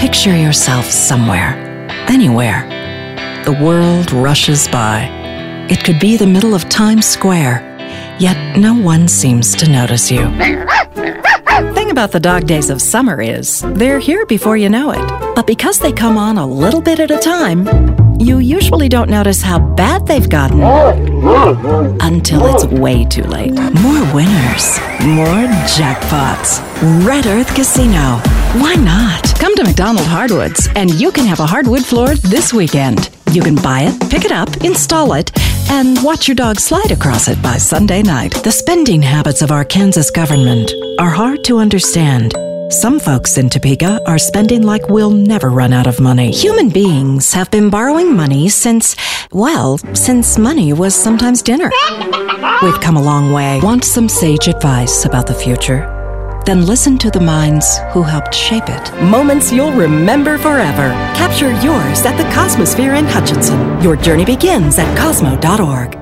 Picture yourself somewhere, anywhere. The world rushes by. It could be the middle of Times Square, yet no one seems to notice you. Thing about the dog days of summer is, they're here before you know it. But because they come on a little bit at a time, you usually don't notice how bad they've gotten until it's way too late. More winners, more jackpots. Red Earth Casino. Why not? Come to McDonald Hardwoods, and you can have a hardwood floor this weekend. You can buy it, pick it up, install it, and watch your dog slide across it by Sunday night. The spending habits of our Kansas government are hard to understand. Some folks in Topeka are spending like we'll never run out of money. Human beings have been borrowing money since money was sometimes dinner. We've come a long way. Want some sage advice about the future? Then listen to the minds who helped shape it. Moments you'll remember forever. Capture yours at the Cosmosphere in Hutchinson. Your journey begins at cosmo.org.